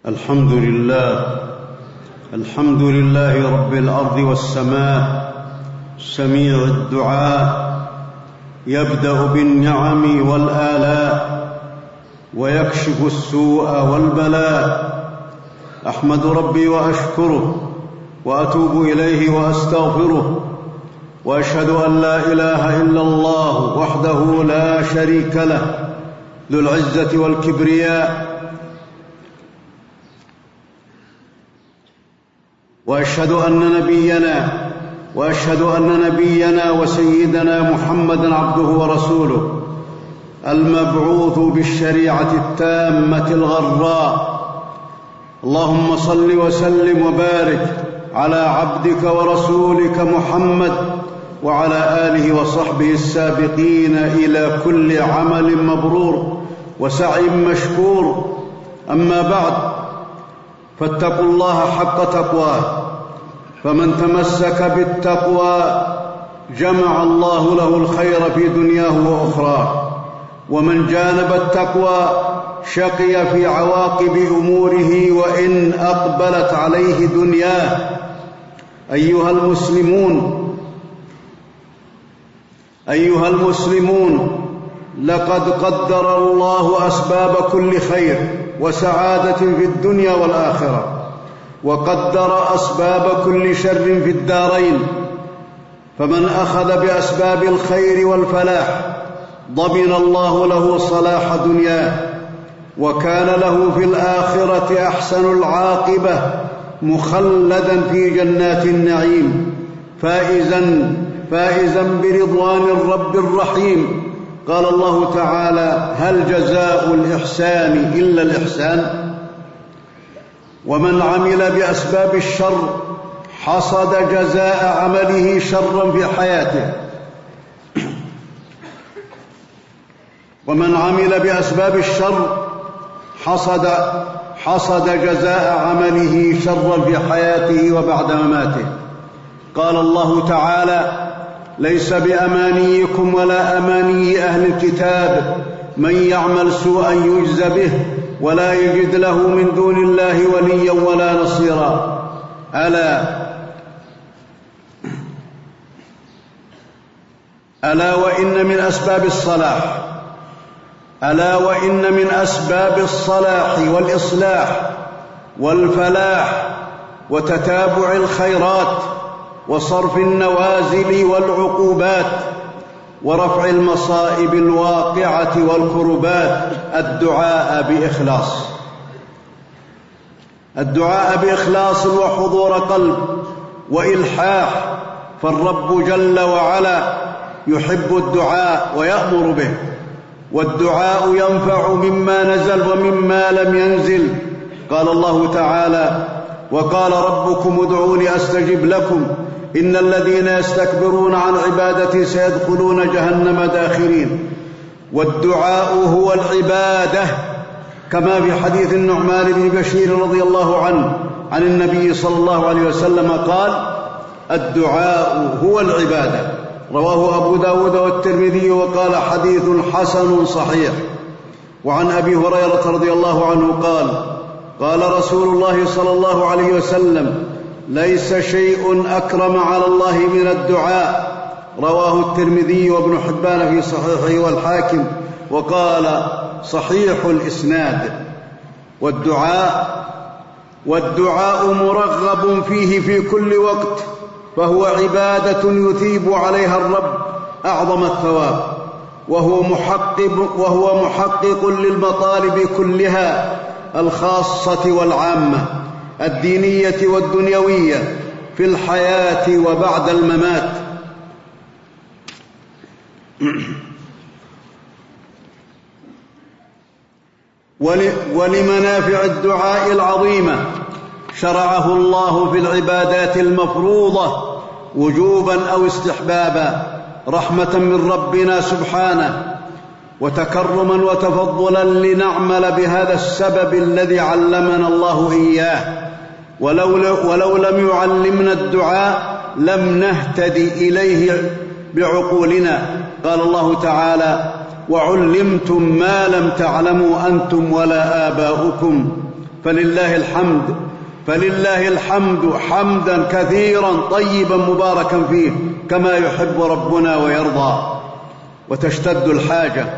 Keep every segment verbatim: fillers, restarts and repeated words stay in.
الحمد لله الحمد لله رب الأرض والسماء سميع الدعاء، يبدأ بالنعم والآلاء ويكشف السوء والبلاء. أحمد ربي وأشكره وأتوب إليه وأستغفره، وأشهد أن لا إله إلا الله وحده لا شريك له ذو العزة والكبرياء، وأشهد أن نبينا وأشهد أن نبينا وسيدنا محمدًا عبده ورسوله المبعوث بالشريعة التامة الغراء. اللهم صل وسلم وبارك على عبدك ورسولك محمد وعلى آله وصحبه السابقين إلى كل عمل مبرور وسعي مشكور. أما بعد، فاتقوا الله حق تقواه، فمن تمسك بالتقوى جمع الله له الخير في دنياه وأخراه، ومن جانب التقوى شقي في عواقب أموره وإن أقبلت عليه دنياه. أيها المسلمون أيها المسلمون لقد قدر الله أسباب كل خير وسعادة في الدنيا والآخرة، وقدر أسباب كل شر في الدارين، فمن أخذ بأسباب الخير والفلاح ضمن الله له صلاح دنياه، وكان له في الآخرة أحسن العاقبة مخلدا في جنات النعيم فائزا فائزا برضوان الرب الرحيم. قال الله تعالى: هل جزاء الإحسان إلا الإحسان؟ ومن عمل بأسباب الشر حصد جزاء عمله شرا في حياته ومن عمل بأسباب الشر حصد حصد جزاء عمله شرا في حياته وبعد مماته. قال الله تعالى: ليس بأمانيكم ولا أماني أهل الكتاب، من يعمل سوءا يجز به ولا يجد له من دون الله وليا ولا نصيرا. ألا ألا وإن من أسباب الصلاح ألا وإن من أسباب الصلاح والإصلاح والفلاح وتتابع الخيرات وصرف النوازل والعقوبات ورفع المصائب الواقعة والكربات الدعاء بإخلاص الدعاء بإخلاص وحضور قلب وإلحاح، فالرب جل وعلا يحب الدعاء ويأمر به، والدعاء ينفع مما نزل ومما لم ينزل. قال الله تعالى: وقال ربكم ادعوني أستجب لكم إن الذين يستكبرون عن عبادتي سيدخلون جهنم داخرين. والدعاء هو العبادة، كما في حديث النعمان بن بشير رضي الله عنه عن النبي صلى الله عليه وسلم قال: الدعاء هو العبادة. رواه أبو داود والترمذي وقال: حديث حسن صحيح. وعن أبي هريرة رضي الله عنه قال: قال رسول الله صلى الله عليه وسلم: ليس شيء أكرم على الله من الدعاء. رواه الترمذي وابن حبان في صحيحه والحاكم، وقال: صحيح الإسناد. والدعاء والدعاء مرغب فيه في كل وقت، فهو عبادة يثيب عليها الرب أعظم الثواب، وهو محقق, وهو محقق للمطالب كلها الخاصة والعامة، الدينية والدنيوية، في الحياة وبعد الممات. ولمنافع الدعاء العظيمة شرعه الله في العبادات المفروضة وجوبا أو استحبابا، رحمة من ربنا سبحانه وتكرما وتفضلا لنعمل بهذا السبب الذي علمنا الله إياه، ولو, ولو لم يعلمنا الدعاء لم نهتدي إليه بعقولنا. قال الله تعالى: وعلمتم ما لم تعلموا أنتم ولا آباؤكم فلله الحمد فلله الحمد حمدا كثيرا طيبا مباركا فيه كما يحب ربنا ويرضى. وتشتد الحاجة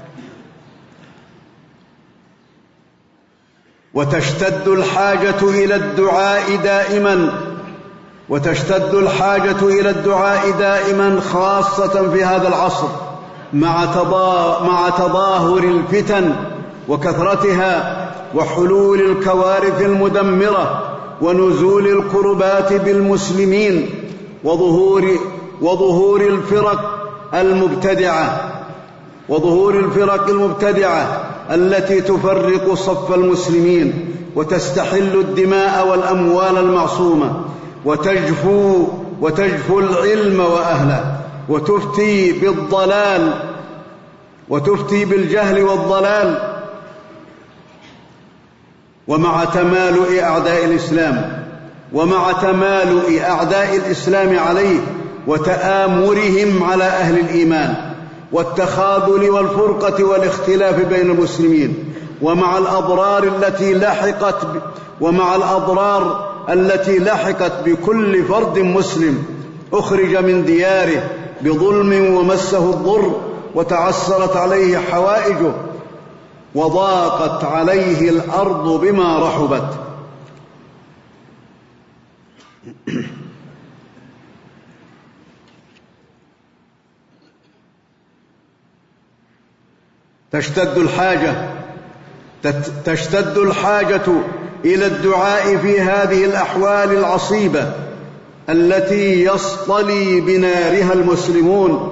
وتشتد الحاجة إلى الدعاء دائما وتشتد الحاجة إلى الدعاء دائما خاصة في هذا العصر مع مع تظاهر الفتن وكثرتها وحلول الكوارث المدمرة ونزول الكربات بالمسلمين وظهور وظهور الفرق المبتدعة وظهور الفرق المبتدعة التي تفرق صف المسلمين وتستحل الدماء والأموال المعصومة وتجفو وتجفو العلم وأهله وتفتي بالضلال وتفتي بالجهل والضلال. ومع تمالؤ أعداء الإسلام ومع تمالؤ أعداء الإسلام عليه وتآمرهم على أهل الإيمان والتخاذل والفرقة والاختلاف بين المسلمين ومع الأضرار التي لحقت ب... ومع الأضرار التي لحقت بكل فرد مسلم أخرج من دياره بظلم ومسه الضر وتعسرت عليه حوائجه وضاقت عليه الأرض بما رحبت. تشتد الحاجة تشتد الحاجة إلى الدعاء في هذه الأحوال العصيبة التي يصطلي بنارها المسلمون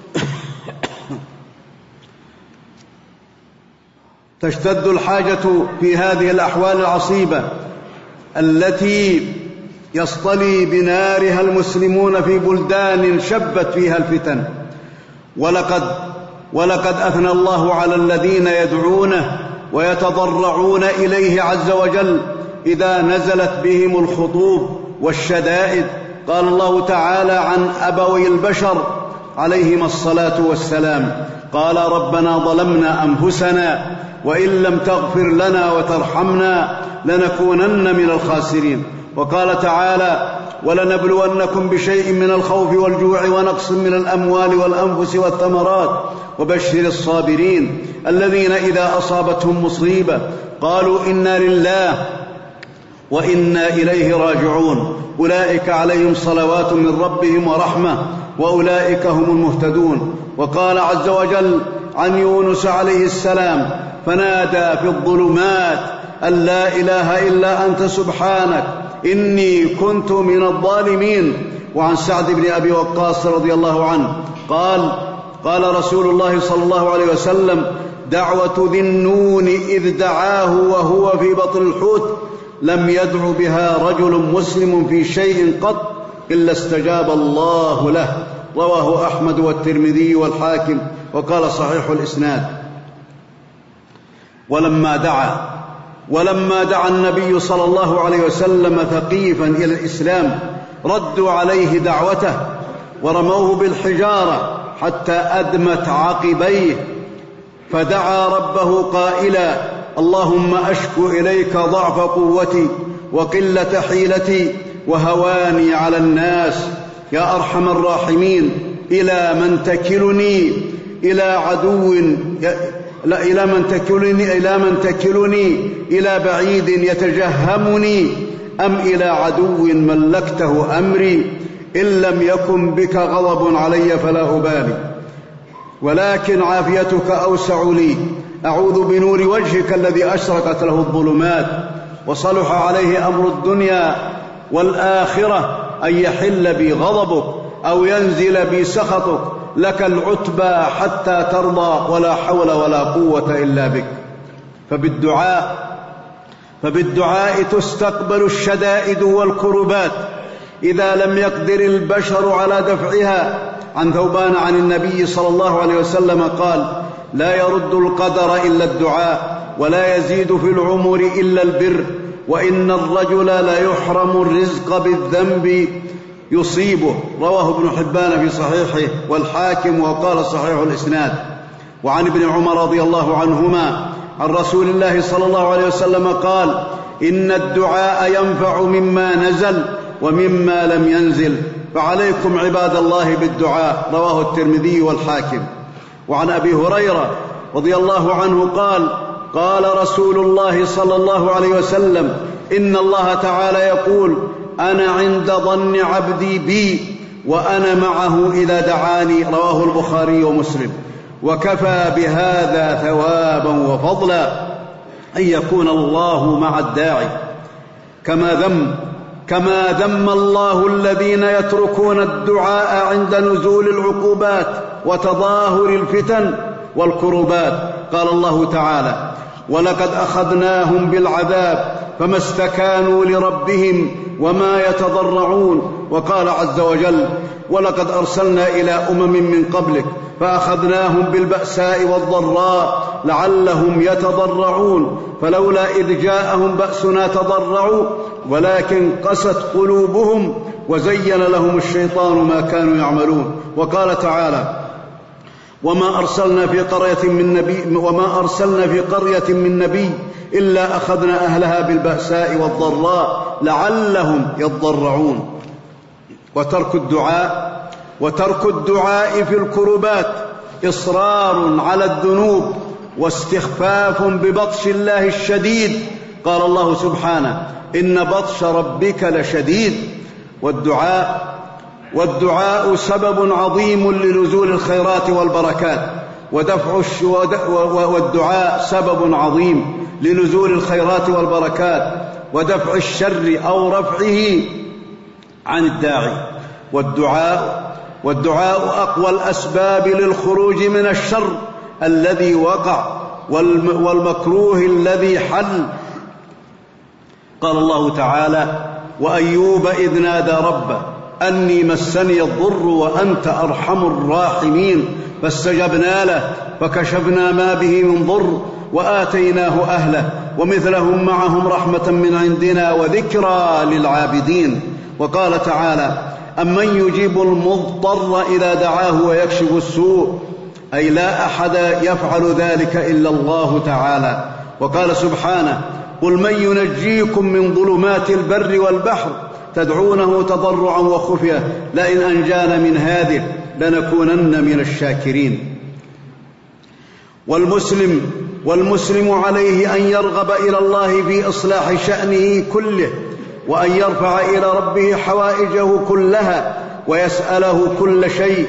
تشتد الحاجة في هذه الأحوال العصيبة التي يصطلي بنارها المسلمون في بلدان شبت فيها الفتن. ولقد ولقد أثنى الله على الذين يدعونه ويتضرعون إليه عز وجل إذا نزلت بهم الخطوب والشدائد. قال الله تعالى عن أبوي البشر عليهما الصلاة والسلام: قال ربنا ظلمنا أنفسنا وإن لم تغفر لنا وترحمنا لنكونن من الخاسرين. وقال تعالى: ولنبلونكم بشيء من الخوف والجوع ونقص من الأموال والأنفس والثمرات وبشر الصابرين الذين إذا أصابتهم مصيبة قالوا إنا لله وإنا إليه راجعون أولئك عليهم صلوات من ربهم ورحمة وأولئك هم المهتدون. وقال عز وجل عن يونس عليه السلام: فنادى في الظلمات أن لا إله إلا أنت سبحانك إني كنت من الظالمين. وعن سعد بن أبي وقاص رضي الله عنه قال: قال رسول الله صلى الله عليه وسلم: دعوة ذي النون إذ دعاه وهو في بطن الحوت لم يدع بها رجل مسلم في شيء قط إلا استجاب الله له. رواه أحمد والترمذي والحاكم وقال صحيح الإسناد. ولما دعا ولما دعا النبي صلى الله عليه وسلم ثقيفا إلى الإسلام ردوا عليه دعوته ورموه بالحجارة حتى أدمت عقبيه، فدعا ربه قائلا: اللهم أشكو إليك ضعف قوتي وقلة حيلتي وهواني على الناس يا أرحم الراحمين. إلى من تكلني إلى عدو لا إلى من تكلني إلى من تكلني إلى بعيد يتجهمني أم إلى عدو ملكته أمري؟ إن لم يكن بك غضب علي فلا أبالي، ولكن عافيتك أوسع لي. أعوذ بنور وجهك الذي أشرقت له الظلمات وصلح عليه أمر الدنيا والآخرة أن يحل بي غضبك أو ينزل بي سخطك، لك العتبى حتى ترضى ولا حول ولا قوة إلا بك. فبالدعاء فبالدعاء تستقبل الشدائد والكربات إذا لم يقدر البشر على دفعها. عن ثوبان عن النبي صلى الله عليه وسلم قال: لا يرد القدر إلا الدعاء ولا يزيد في العمر إلا البر، وإن الرجل لا يحرم الرزق بالذنب يصيبه. رواه ابن حبان في صحيحه والحاكم وقال صحيح الإسناد. وعن ابن عمر رضي الله عنهما عن رسول الله صلى الله عليه وسلم قال: إن الدعاء ينفع مما نزل ومما لم ينزل، فعليكم عباد الله بالدعاء. رواه الترمذي والحاكم. وعن أبي هريرة رضي الله عنه قال: قال رسول الله صلى الله عليه وسلم: إن الله تعالى يقول: أنا عند ظن عبدي بي وأنا معه إذا دعاني. رواه البخاري ومسلم. وكفى بهذا ثوابا وفضلا أن يكون الله مع الداعي، كما ذم كما ذم الله الذين يتركون الدعاء عند نزول العقوبات وتظاهر الفتن والكربات. قال الله تعالى: ولقد أخذناهم بالعذاب فما استكانوا لربهم وما يتضرعون. وقال عز وجل: ولقد أرسلنا إلى أمم من قبلك فأخذناهم بالبأساء والضراء لعلهم يتضرعون فلولا إذ جاءهم بأسنا تضرعوا ولكن قست قلوبهم وزين لهم الشيطان ما كانوا يعملون. وقال تعالى: وما أرسلنا في قرية من نبي وما أرسلنا في قرية من نبي إلا أخذنا أهلها بالبأساء والضراء لعلهم يضرعون. وترك الدعاء وترك الدعاء في الكربات إصرار على الذنوب واستخفاف ببطش الله الشديد. قال الله سبحانه: إن بطش ربك لشديد. والدعاء والدعاء سبب عظيم لنزول الخيرات والبركات، ودفع الش... والدعاء سبب عظيم لنزول الخيرات والبركات ودفع الشر أو رفعه عن الداعي. والدعاء والدعاء أقوى الأسباب للخروج من الشر الذي وقع والمكروه الذي حل. قال الله تعالى: وأيوب إذ نادى ربه أني مسني الضر وأنت أرحم الراحمين فاستجبنا له فكشفنا ما به من ضر وآتيناه أهله ومثلهم معهم رحمة من عندنا وذكرى للعابدين. وقال تعالى: أمن يجيب المضطر إذا دعاه ويكشف السوء، أي لا أحد يفعل ذلك إلا الله تعالى. وقال سبحانه: قل من ينجيكم من ظلمات البر والبحر تدعونه تضرعا وخفية لئن أنجانا من هذه لنكونن من الشاكرين. والمسلم والمسلم عليه أن يرغب إلى الله في إصلاح شأنه كله، وأن يرفع إلى ربه حوائجه كلها ويسأله كل شيء.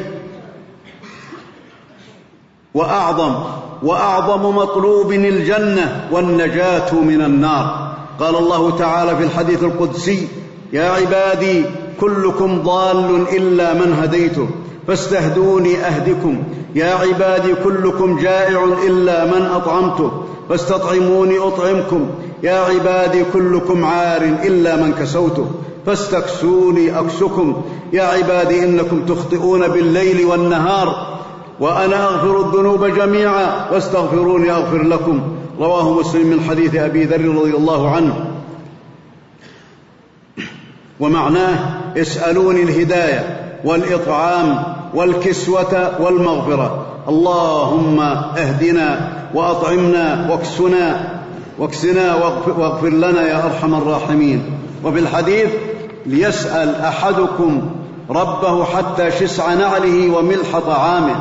وأعظم وأعظم مطلوب الجنة والنجاة من النار. قال الله تعالى في الحديث القدسي: يا عبادي كلكم ضال إلا من هديته فاستهدوني أهدكم. يا عبادي كلكم جائع إلا من أطعمته فاستطعموني أطعمكم. يا عبادي كلكم عار إلا من كسوته فاستكسوني أكسكم. يا عبادي إنكم تخطئون بالليل والنهار وأنا أغفر الذنوب جميعا واستغفروني أغفر لكم. رواه مسلم من حديث أبي ذر رضي الله عنه. ومعناه: اسألوني الهداية والإطعام والكسوة والمغفرة. اللهم اهدنا وأطعمنا واكسنا واكسنا واغفر لنا يا أرحم الراحمين. وفي الحديث: ليسأل أحدكم ربه حتى شسع نعله وملح طعامه.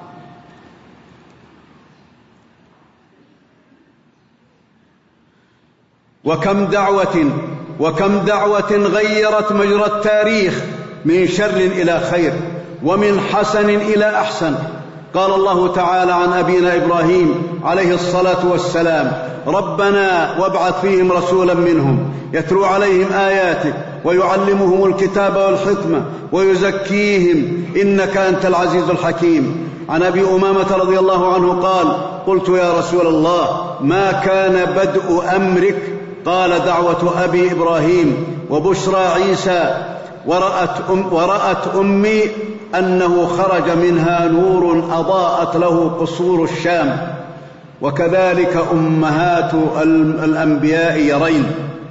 وكم دعوة وكم دعوة غيرت مجرى التاريخ من شر إلى خير ومن حسن إلى أحسن. قال الله تعالى عن أبينا إبراهيم عليه الصلاة والسلام: ربنا وابعث فيهم رسولا منهم يتلو عليهم آياتك ويعلمهم الكتاب والحكمة ويزكيهم إنك أنت العزيز الحكيم. عن أبي أمامة رضي الله عنه قال: قلت يا رسول الله ما كان بدء أمرك؟ قال: دعوة أبي إبراهيم وبشرى عيسى ورأت, أم ورأت أمي أنه خرج منها نور أضاءت له قصور الشام، وكذلك أمهات الأنبياء يرين.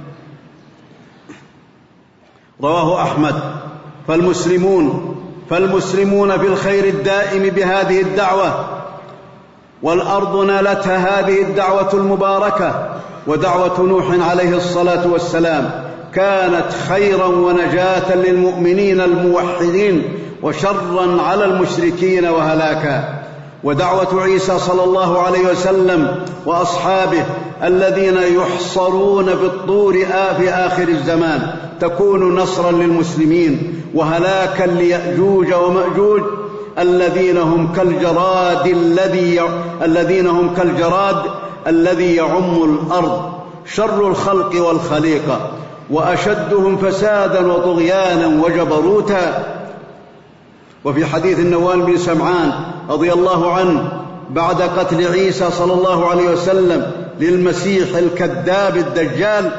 رواه أحمد. فالمسلمون فالمسلمون في الخير الدائم بهذه الدعوة، والأرض نالتها هذه الدعوة المباركة ودعوة نوح عليه الصلاة والسلام كانت خيرا ونجاة للمؤمنين الموحدين وشرا على المشركين وهلاكا. ودعوة عيسى صلى الله عليه وسلم وأصحابه الذين يحصرون في الطور في آخر الزمان تكون نصرا للمسلمين وهلاكا ليأجوج ومأجوج الذين هم كالجراد الذي الذين هم كالجراد الذي يعم الأرض، شر الخلق والخليقة وأشدهم فسادا وطغيانا وجبروتا. وفي حديث النوال بن سمعان رضي الله عنه بعد قتل عيسى صلى الله عليه وسلم للمسيح الكذاب الدجال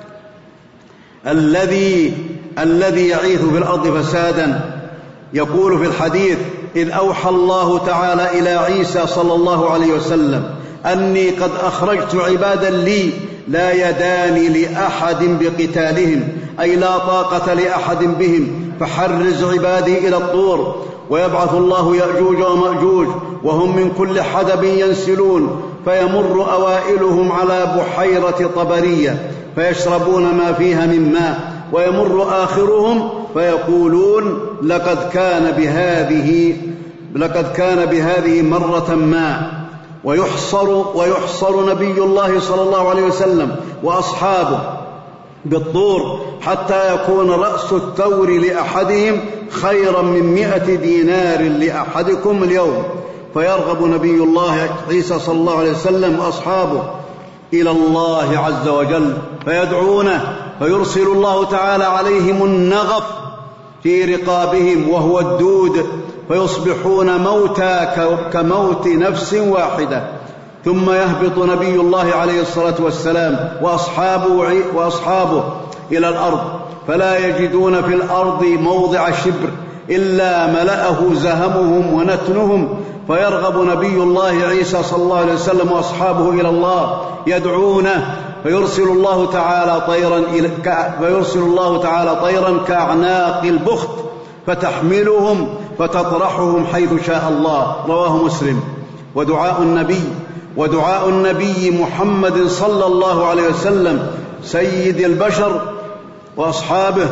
الذي الذي يعيث في الأرض فسادا، يقول في الحديث: إذ أوحى الله تعالى إلى عيسى صلى الله عليه وسلم أني قد أخرجت عبادا لي لا يدان لأحد بقتالهم، أي لا طاقة لأحد بهم، فحرز عبادي إلى الطور. ويبعث الله يأجوج ومأجوج وهم من كل حدب ينسلون، فيمر أوائلهم على بحيرة طبرية فيشربون ما فيها من ماء، ويمر آخرهم فيقولون: لقد كان بهذه لقد كان بهذه مرة ما. ويحصر ويحصر نبي الله صلى الله عليه وسلم وأصحابه بالطور حتى يكون رأس الثور لأحدهم خيرا من مئة دينار لأحدكم اليوم، فيرغب نبي الله عيسى صلى الله عليه وسلم وأصحابه إلى الله عز وجل فيدعونه، فيرسل الله تعالى عليهم النغف في رقابهم وهو الدود، فيصبحون موتى كموت نفس واحدة. ثم يهبط نبي الله عليه الصلاة والسلام وأصحابه, وأصحابه إلى الأرض، فلا يجدون في الأرض موضع شبر إلا ملأه زهمهم ونتنهم، فيرغب نبي الله عيسى صلى الله عليه وسلم وأصحابه إلى الله يدعونه، فيرسل الله تعالى طيرا فيرسل الله تعالى طيرا كأعناق البخت فتحملهم فتطرحهم حيث شاء الله. رواه مسلم. ودعاء النبي ودعاء النبي محمد صلى الله عليه وسلم سيد البشر وأصحابه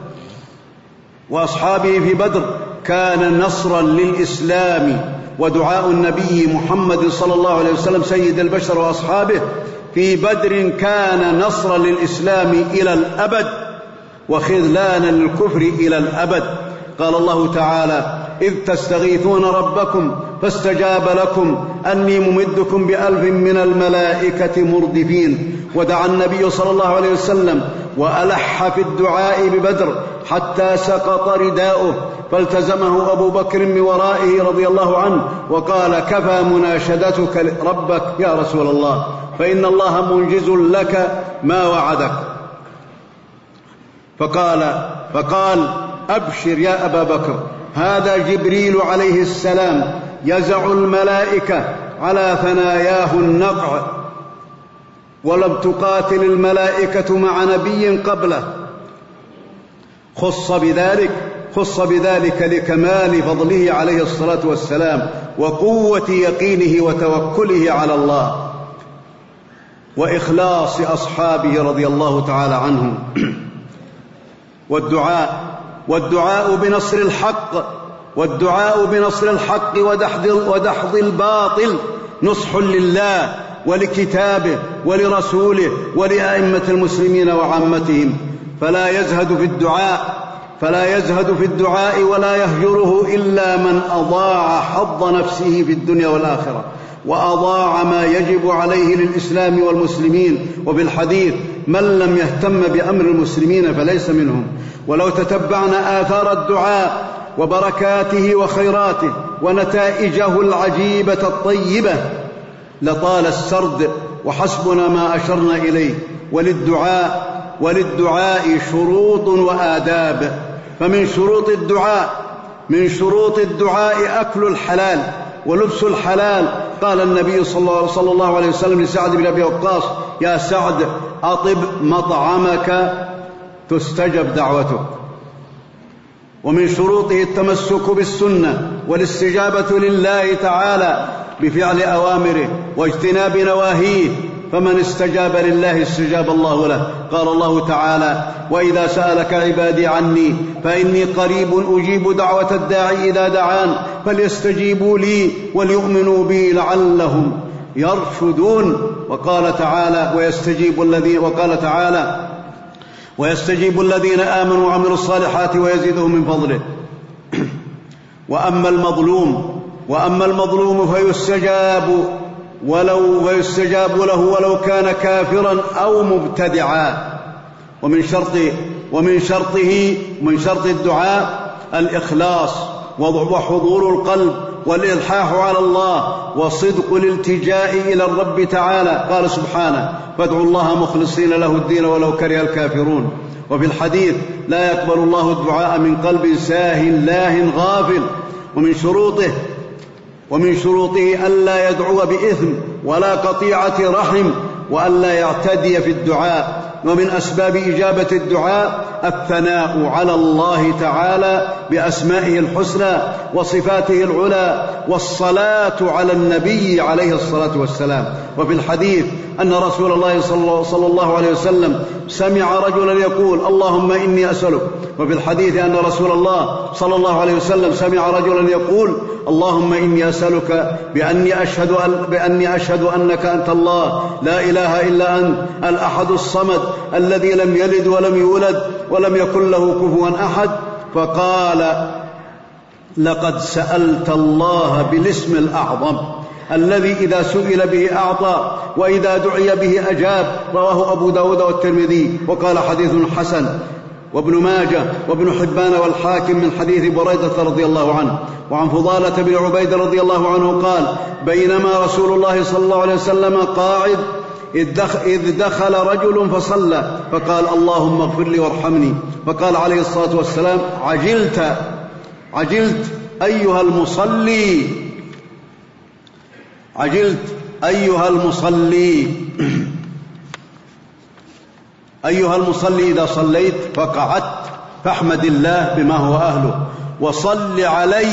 وأصحابه في بدر كان نصرا للإسلام. ودعاء النبي محمد صلى الله عليه وسلم سيد البشر وأصحابه في بدر كان نصرا للإسلام إلى الأبد وخذلانا للكفر إلى الأبد. قال الله تعالى: إذ تستغيثون ربكم فاستجاب لكم أني ممدكم بألف من الملائكة مردفين. ودعا النبي صلى الله عليه وسلم وألح في الدعاء ببدر حتى سقط رداؤه، فالتزمه أبو بكر من ورائه رضي الله عنه وقال: كفى مناشدتك ربك يا رسول الله، فإن الله منجز لك ما وعدك. فقال فقال أبشر يا أبا بكر، هذا جبريل عليه السلام يزع الملائكة على ثناياه النقع، ولم تقاتل الملائكة مع نبي قبله، خص بذلك خص بذلك لكمال فضله عليه الصلاة والسلام وقوة يقينه وتوكله على الله وإخلاص أصحابه رضي الله تعالى عنهم. والدعاء والدعاء بنصر الحق والدعاء بنصر الحق ودحض ودحض الباطل نصح لله ولكتابه ولرسوله ولأئمة المسلمين وعامتهم، فلا يزهد في الدعاء فلا يزهد في الدعاء ولا يهجره إلا من أضاع حظ نفسه في الدنيا والآخرة وأضاع ما يجب عليه للإسلام والمسلمين. وفي الحديث: من لم يهتم بأمر المسلمين فليس منهم. ولو تتبعنا آثار الدعاء وبركاته وخيراته ونتائجه العجيبة الطيبة لطال السرد، وحسبنا ما أشرنا إليه. وللدعاء وللدعاء شروط وآداب. فمن شروط الدعاء من شروط الدعاء أكل الحلال ولبس الحلال. قال النبي صلى الله عليه وسلم لسعد بن أبي وقاص: يا سعد، أطب مطعمك تستجب دعوتك. ومن شروطه التمسك بالسنة والاستجابة لله تعالى بفعل أوامره واجتناب نواهيه، فمن استجاب لله استجاب الله له. قال الله تعالى: وإذا سألك عبادي عني فإني قريب أجيب دعوة الداعي إذا دعان فليستجيبوا لي وليؤمنوا بي لعلهم يرشدون. وقال تعالى: ويستجيب الذين وقال تعالى: ويستجيب الذين آمنوا وعملوا الصالحات ويزيدهم من فضله. وأما المظلوم وأما المظلوم فيستجاب ولو ويستجاب له ولو كان كافرا أو مبتدعا. ومن شرط ومن شرطه من شرط الدعاء الإخلاص وحضور القلب والإلحاح على الله وصدق الالتجاء إلى الرب تعالى. قال سبحانه: فادعوا الله مخلصين له الدين ولو كره الكافرون. وفي الحديث: لا يقبل الله الدعاء من قلب ساه لاه غافل. ومن شروطه ومن شروطه ألا يدعو بإثم ولا قطيعة رحم وألا يعتدي في الدعاء. ومن أسباب إجابة الدعاء الثناء على الله تعالى بأسمائه الحسنى وصفاته العلى والصلاة على النبي عليه الصلاة والسلام. وفي الحديث أن رسول الله صلى الله عليه وسلم سمع رجلا يقول: اللهم إني أسألك. وفي الحديث أن رسول الله صلى الله عليه وسلم سمع رجلا يقول: اللهم إني أسألك بأني أشهد, أن بأني أشهد أنك أنت الله لا إله إلا أنت الأحد الصمد الذي لم يلد ولم يولد ولم يكن له كفوا أحد. فقال: لقد سألت الله بالاسم الأعظم الذي إذا سئل به أعطى وإذا دعي به أجاب. رواه أبو داود والترمذي وقال: حديث حسن. وابن ماجه وابن حبان والحاكم من حديث بريدة رضي الله عنه. وعن فضالة بن عبيد رضي الله عنه قال: بينما رسول الله صلى الله عليه وسلم قاعد إذ دخل رجل فصلى فقال: اللهم اغفر لي وارحمني. فقال عليه الصلاة والسلام: عجلت عجلت أيها المصلي عجلت أيها المصلي أيها المصلي إذا صليت فقعدت فاحمد الله بما هو أهله وصل علي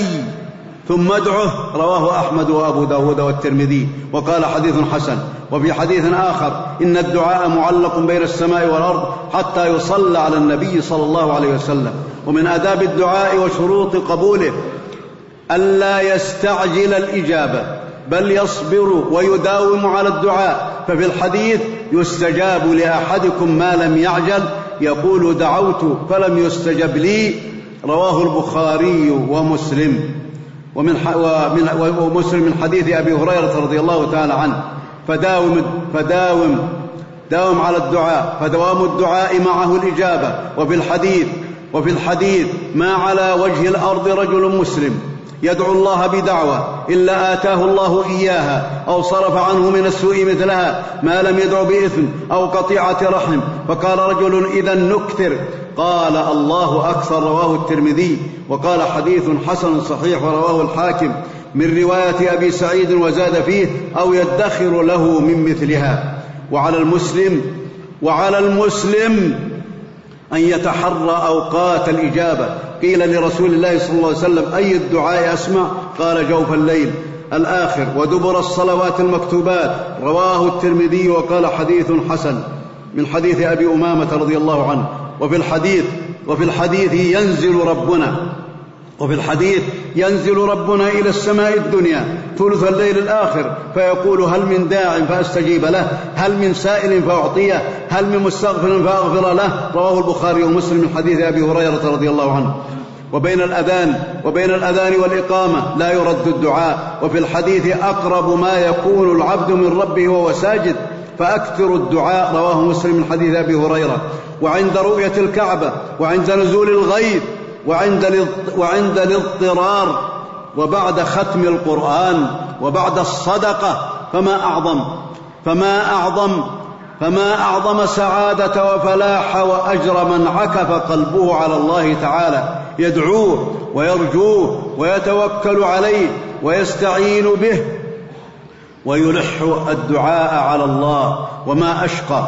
ثم ادعه. رواه أحمد وأبو داود والترمذي وقال: حديث حسن. وفي حديث آخر: إن الدعاء معلق بين السماء والأرض حتى يصلى على النبي صلى الله عليه وسلم. ومن آداب الدعاء وشروط قبوله ألا يستعجل الإجابة بل يصبر ويداوم على الدعاء. ففي الحديث: يستجاب لأحدكم ما لم يعجل يقول: دعوت فلم يستجب لي. رواه البخاري ومسلم. ومن ومسلم من حديث أبي هريرة رضي الله تعالى عنه: فداوم فداوم داوم على الدعاء فدوام الدعاء معه الإجابة. وفي الحديث وفي الحديث ما على وجه الأرض رجل مسلم يدعو الله بدعوة إلا آتاه الله إياها أو صرف عنه من السوء مثلها ما لم يدع بإثم أو قطيعة رحم. فقال رجل: إذا نكثر. قال: الله أكثر. رواه الترمذي وقال: حديث حسن صحيح. ورواه الحاكم من رواية أبي سعيد وزاد فيه: أو يدخر له من مثلها. وعلى المسلم وعلى المسلم أن يتحرى أوقات الإجابة. قيل لرسول الله صلى الله عليه وسلم: أي الدعاء أسمع؟ قال: جوف الليل الآخر ودبر الصلوات المكتوبات. رواه الترمذي وقال: حديث حسن. من حديث أبي أمامة رضي الله عنه. وفي الحديث وفي الحديث ينزل ربنا وفي الحديث ينزل ربنا إلى السماء الدنيا ثلث الليل الآخر فيقول: هل من داع فأستجيب له؟ هل من سائل فأعطيه؟ هل من مستغفر فأغفر له؟ رواه البخاري ومسلم من حديث أبي هريرة رضي الله عنه. وبين الأذان وبين الأذان والإقامة لا يرد الدعاء. وفي الحديث: أقرب ما يكون العبد من ربه وهو ساجد فأكثر الدعاء. رواه مسلم من حديث أبي هريرة. وعند رؤية الكعبة وعند نزول الغيث وعند وعند الاضطرار وبعد ختم القرآن وبعد الصدقة فما أعظم فما أعظم فما أعظم سعادة وفلاح وأجر من عكف قلبه على الله تعالى يدعوه ويرجوه ويتوكل عليه ويستعين به ويلح الدعاء على الله. وما أشقى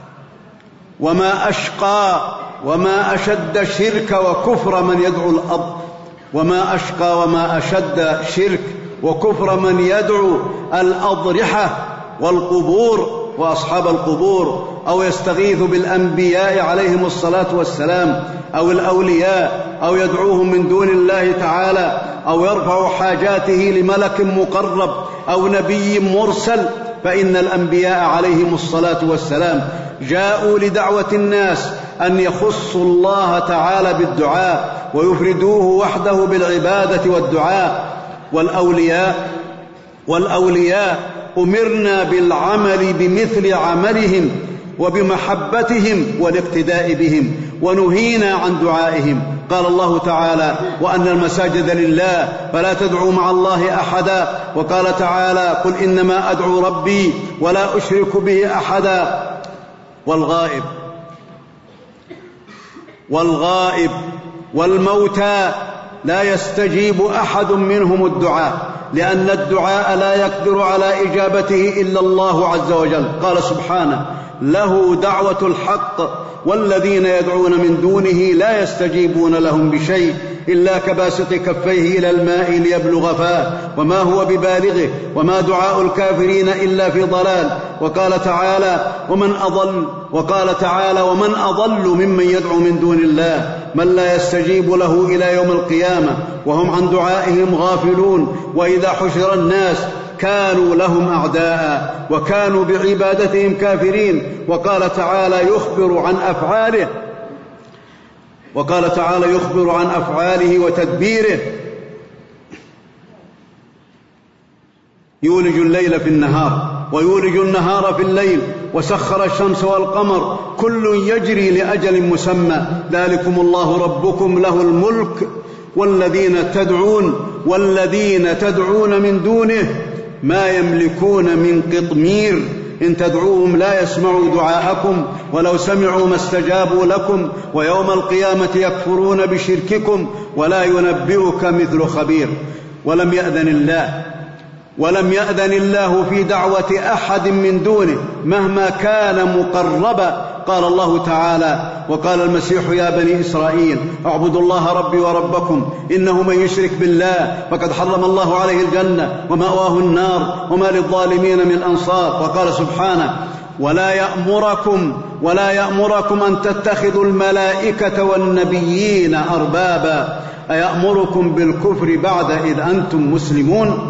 وما أشقى وما أشد شرك وكفر من يدعو الأب وما أشقى وما أشد شرك وكفر من يدعو الأضرحة والقبور وأصحاب القبور، أو يستغيث بالأنبياء عليهم الصلاة والسلام أو الأولياء، أو يدعوهم من دون الله تعالى، أو يرفع حاجاته لملك مقرب أو نبي مرسل، فإن الأنبياء عليهم الصلاة والسلام جاءوا لدعوة الناس أن يخصوا الله تعالى بالدعاء ويفردوه وحده بالعبادة والدعاء. والأولياء والأولياء أمرنا بالعمل بمثل عملهم وبمحبتهم والاقتداء بهم، ونهينا عن دعائهم. قال الله تعالى: وأن المساجد لله فلا تدعوا مع الله أحدا. وقال تعالى: قل إنما أدعو ربي ولا أشرك به أحدا. والغائب والغائب والموتى لا يستجيب أحد منهم الدعاء، لأن الدعاء لا يقدر على إجابته إلا الله عز وجل. قال سبحانه: له دعوة الحق والذين يدعون من دونه لا يستجيبون لهم بشيء إلا كباسط كفيه إلى الماء ليبلغ فاه وما هو ببالغه وما دعاء الكافرين إلا في ضلال. وقال تعالى: ومن أضل وقال تعالى ومن أضل ممن يدعو من دون الله من لا يستجيب له إلى يوم القيامة وهم عن دعائهم غافلون. وإذا حشر الناس كانوا لهم أعداء وكانوا بعبادتهم كافرين. وقال تعالى يخبر عن أفعاله وقال تعالى يخبر عن أفعاله وتدبيره: يولج الليل في النهار ويولج النهار في الليل وسخر الشمس والقمر كل يجري لأجل مسمى ذلكم الله ربكم له الملك والذين تدعون والذين تدعون من دونه ما يملكون من قطمير إن تدعوهم لا يسمعوا دعاءكم ولو سمعوا ما استجابوا لكم ويوم القيامة يكفرون بشرككم ولا ينبئك مثل خبير. ولم يأذن الله ولم يأذن الله في دعوة أحد من دونه مهما كان مقربا. قال الله تعالى: وقال المسيح يا بني إسرائيل اعبدوا الله ربي وربكم إنه من يشرك بالله فقد حرم الله عليه الجنة ومأواه النار وما للظالمين من أنصار. وقال سبحانه: ولا يأمركم ولا يأمركم أن تتخذوا الملائكة والنبيين أربابا أيأمركم بالكفر بعد إذ أنتم مسلمون.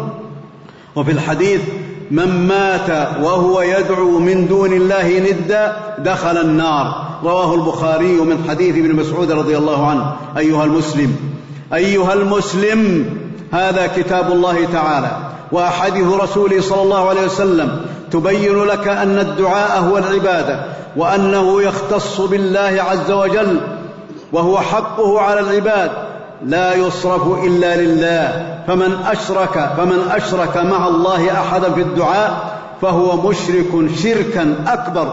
وفي الحديث: من مات وهو يدعو من دون الله ندا دخل النار. رواه البخاري من حديث ابن مسعود رضي الله عنه. أيها المسلم أيها المسلم هذا كتاب الله تعالى وأحاديث رسوله صلى الله عليه وسلم تبين لك أن الدعاء هو العبادة وأنه يختص بالله عز وجل وهو حقه على العباد لا يصرف إلا لله. فمن أشرك فمن أشرك مع الله أحدا في الدعاء فهو مشرك شركا أكبر.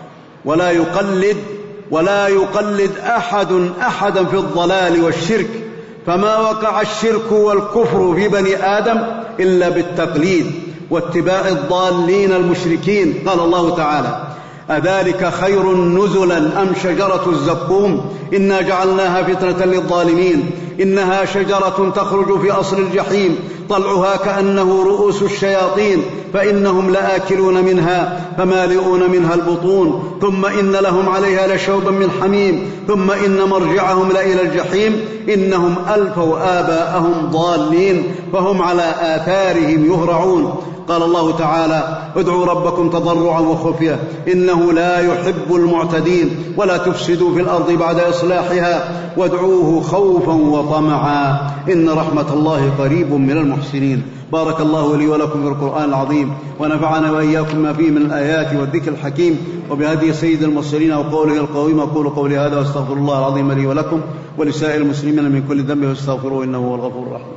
ولا يقلد ولا يقلد أحد أحدا في الضلال والشرك، فما وقع الشرك والكفر في بني آدم إلا بالتقليد واتباع الضالين المشركين. قال الله تعالى: أذلك خير نزلا أم شجرة الزقوم إنا جعلناها فتنة للظالمين إنها شجرة تخرج في أصل الجحيم طلعها كأنه رؤوس الشياطين فإنهم لآكلون منها فمالئون منها البطون ثم إن لهم عليها لشوبا من حميم ثم إن مرجعهم لإلى الجحيم إنهم ألفوا آباءهم ضالين فهم على آثارهم يهرعون. قال الله تعالى: ادعوا ربكم تضرعا وخفية إنه لا يحب المعتدين ولا تفسدوا في الأرض بعد إصلاحها وادعوه خوفا وطمعا إن رحمة الله قريب من المحسنين. بارك الله لي ولكم في القرآن العظيم ونفعنا وإياكم ما فيه من الآيات والذكر الحكيم وبهدي سيد المرسلين وقوله القويم. أقول قولي هذا واستغفر الله العظيم لي ولكم ولسائر المسلمين من كل ذنب فاستغفروه إنه هو الغفور الرحيم.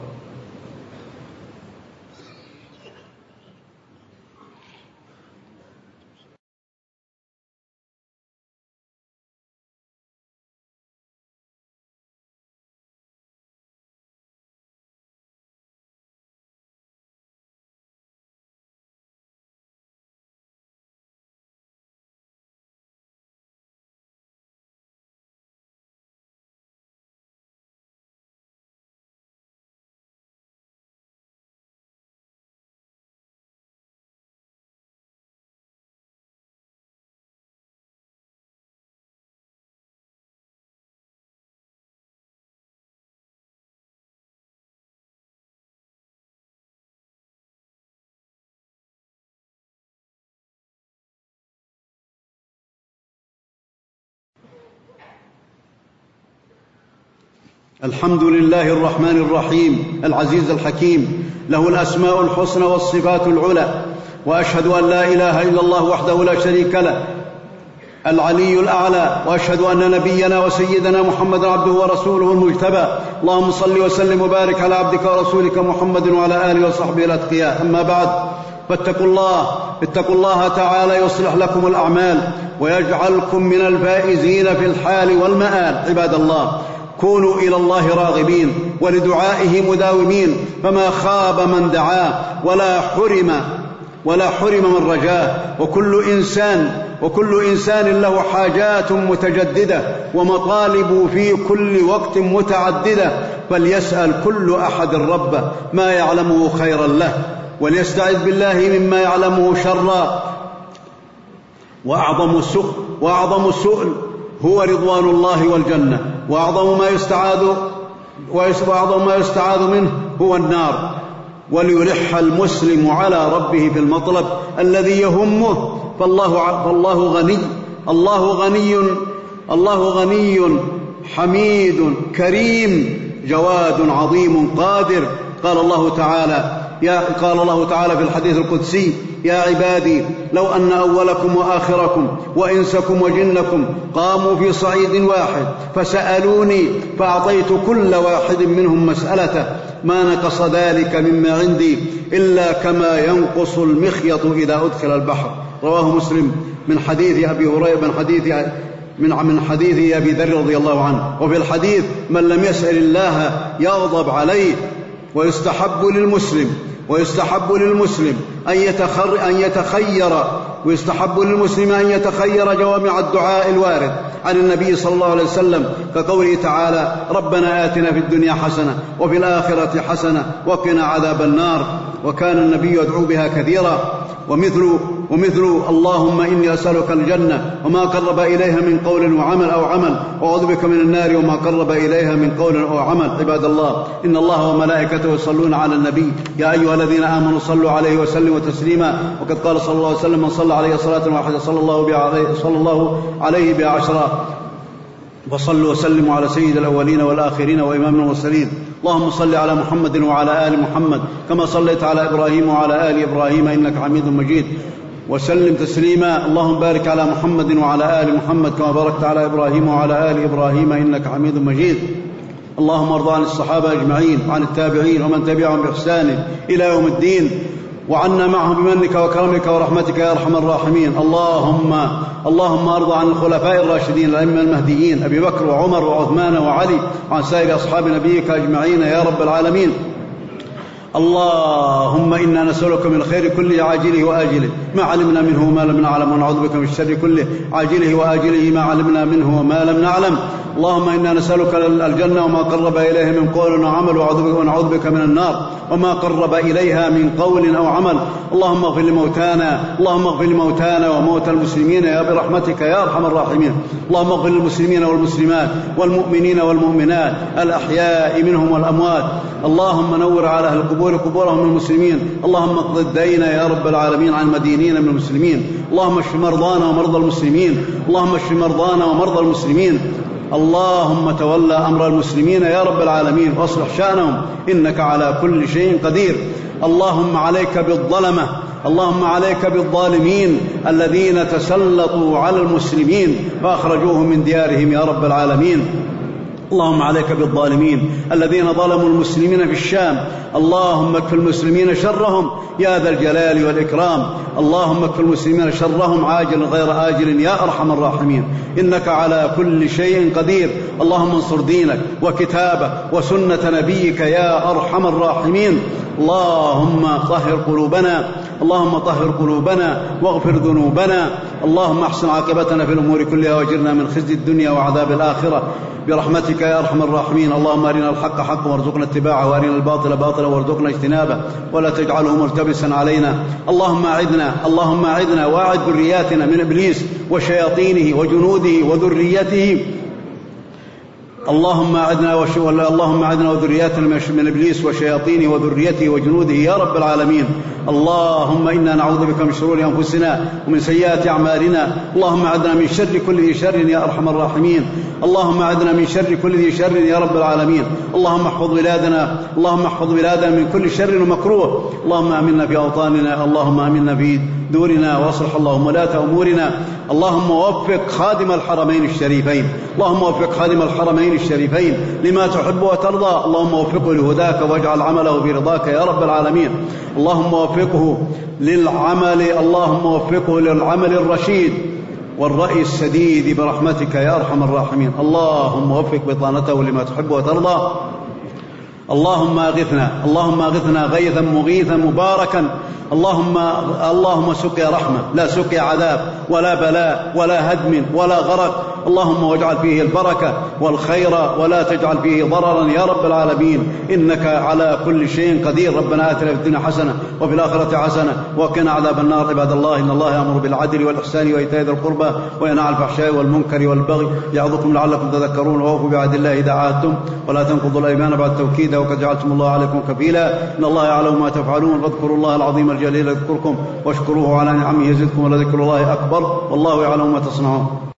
الحمد لله الرحمن الرحيم العزيز الحكيم، له الأسماء الحسنى والصفات العلى، وأشهد أن لا إله إلا الله وحده لا شريك له العلي الأعلى، وأشهد أن نبينا وسيدنا محمد عبده ورسوله المجتبى. اللهم صل وسلم وبارك على عبدك ورسولك محمد وعلى آله وصحبه الأتقياء. أما بعد، فاتقوا الله اتقوا الله تعالى يصلح لكم الأعمال ويجعلكم من الفائزين في الحال والمآل. عباد الله، كونوا إلى الله راغبين ولدعائه مداومين، فما خاب من دعاه ولا حرم ولا حرم من رجاه. وكل إنسان وكل إنسان له حاجات متجددة ومطالب في كل وقت متعددة، فليسأل كل أحد ربه ما يعلمه خيرا له، وليستعذ بالله مما يعلمه شرا. وأعظم السؤل وأعظم السؤل هو رضوان الله والجنة، وأعظم ما يستعاذ وأعظم ما يستعاذ منه هو النار. وليلح المسلم على ربه في المطلب الذي يهمه، فالله فالله غني الله غني الله غني حميد كريم جواد عظيم قادر. قال الله تعالى يا قال الله تعالى في الحديث القدسي: يا عبادي لو أن أولكم وآخركم وإنسكم وجنكم قاموا في صعيد واحد فسألوني فأعطيت كل واحد منهم مسألته ما نقص ذلك مما عندي إلا كما ينقص المخيط إذا أدخل البحر. رواه مسلم من حديث أبي هريرة من حديث من من حديث أبي ذر رضي الله عنه. وفي الحديث: من لم يسأل الله يغضب عليه. ويستحب للمسلم ويستحب للمسلم أن يتخر أن يتخير ويستحب للمسلم أن يتخير جوامع الدعاء الوارد عن النبي صلى الله عليه وسلم، كقوله تعالى: ربنا آتنا في الدنيا حسنة وفي الآخرة حسنة وقنا عذاب النار. وكان النبي يدعو بها كثيرا. ومثل ومثل اللهم إني أسألك الجنة وما قرب إليها من قول وعمل أو عمل، وأعوذ بك من النار وما قرب إليها من قول أو عمل. عباد الله، إن الله وملائكته يصلون على النبي يا أيها الذين آمنوا صلوا عليه وسلموا تسليما. وقد قال صلى الله عليه وسلم: من صلى عليه صلاة واحدة صلى الله عليه بها عشرا. وصلوا وسلموا على سيد الأولين والآخرين وإمام المرسلين. اللهم صل على محمد وعلى آل محمد كما صليت على إبراهيم وعلى آل إبراهيم إنك حميد مجيد، وسلم تسليما. اللهم بارك على محمد وعلى آل محمد كما باركت على إبراهيم وعلى آل إبراهيم إنك حميد مجيد. اللهم ارض عن الصحابة أجمعين وعن التابعين ومن تبعهم بإحسان إلى يوم الدين، وعنا معهم بمنك وكرمك ورحمتك يا أرحم الراحمين. اللهم اللهم ارض عن الخلفاء الراشدين الأئمة المهديين أبي بكر وعمر وعثمان وعلي، وعن سائر أصحاب نبيك أجمعين يا رب العالمين. اللهم إنا نسألك من الخير كله عاجله وآجله ما علمنا منه وما لم نعلم، ونعوذ بك من الشر كله عاجله وآجله ما علمنا منه وما لم نعلم. اللهم إنا نسألك الجنة وما قرب إليها من قول وعمل، ونعوذ بك من النار وما قرب إليها من قول أو عمل. اللهم اغفر لموتانا اللهم اغفر لموتانا وموتى المسلمين يا برحمتك يا أرحم الراحمين. اللهم اغفر للمسلمين والمسلمات والمؤمنين والمؤمنات الأحياء منهم والأموات. اللهم نور على أهل القبور قبورهم من المسلمين. اللهم اقض الدين يا رب العالمين عن مدينين من المسلمين. اللهم اشف مرضانا ومرضى المسلمين اللهم اشف مرضانا ومرضى المسلمين. اللهم تولى أمر المسلمين يا رب العالمين واصلح شأنهم إنك على كل شيء قدير. اللهم عليك بالظلمة اللهم عليك بالظالمين الذين تسلطوا على المسلمين فأخرجوهم من ديارهم يا رب العالمين. اللهم عليك بالظالمين الذين ظلموا المسلمين في الشام. اللهم اكف المسلمين شرهم يا ذا الجلال والإكرام. اللهم اكف المسلمين شرهم عاجل غير آجل يا أرحم الراحمين إنك على كل شيء قدير. اللهم انصر دينك وكتابك وسنة نبيك يا أرحم الراحمين. اللهم طهر قلوبنا اللهم طهر قلوبنا واغفر ذنوبنا. اللهم احسن عاقبتنا في الأمور كلها واجرنا من خزي الدنيا وعذاب الآخرة برحمتك يا أرحم الراحمين. اللهم أرنا الحق حقا وارزقنا اتباعه، وأرنا الباطل باطلا وارزقنا اجتنابه، ولا تجعله ملتبسا علينا. اللهم أعذنا اللهم أعذنا وأعذ ذرياتنا من إبليس وشياطينه وجنوده وذريته. اللهم أعذنا وش... اللهم أعذنا وذرياتنا من إبليس وشياطينه وذريته وجنوده يا رب العالمين. اللهم إنا نعوذ بك من شرور أنفسنا ومن سيئات أعمالنا. اللهم أعذنا من شر كل ذي شر يا أرحم الراحمين. اللهم أعذنا من شر كل ذي شر يا رب العالمين. اللهم احفظ بلادنا اللهم احفظ بلادنا من كل شر ومكروه. اللهم آمنا في أوطاننا. اللهم آمنا في دورنا واصلح اللهم ولاة أمورنا. اللهم وفق خادم الحرمين الشريفين اللهم وفق خادم الحرمين الشريفين لما تحب وترضى. اللهم وفقه لهداك واجعل عمله برضاك يا رب العالمين. اللهم وفقه للعمل اللهم وفقه للعمل الرشيد والرأي السديد برحمتك يا أرحم الراحمين. اللهم وفق بطانته لما تحب وترضى. اللهم أغثنا اللهم أغثنا غيثا مغيثا مباركا. اللهم اللهم سقيا رحمة لا سقيا عذاب ولا بلاء ولا هدم ولا غرق. اللهم واجعل فيه البركة والخير ولا تجعل فيه ضررا يا رب العالمين إنك على كل شيء قدير. ربنا آتنا في الدنيا حسنة وفي الآخرة حسنة وقنا عذاب النار. عباد الله إن الله يأمر بالعدل والإحسان وإيتاء ذي القربى وينهى عن الفحشاء والمنكر والبغي يعظكم لعلكم تذكرون. وأوفوا بعهد الله إذا عاهدتم ولا تنقضوا الأيمان بعد التوكيد وقد جعلتم الله عليكم كفيلا. إن الله يعلم ما تفعلون. فاذكروا الله العظيم الجليل يذكركم واشكروه على نعمه يزدكم ولذكر الله أكبر والله يعلم ما تصنعون.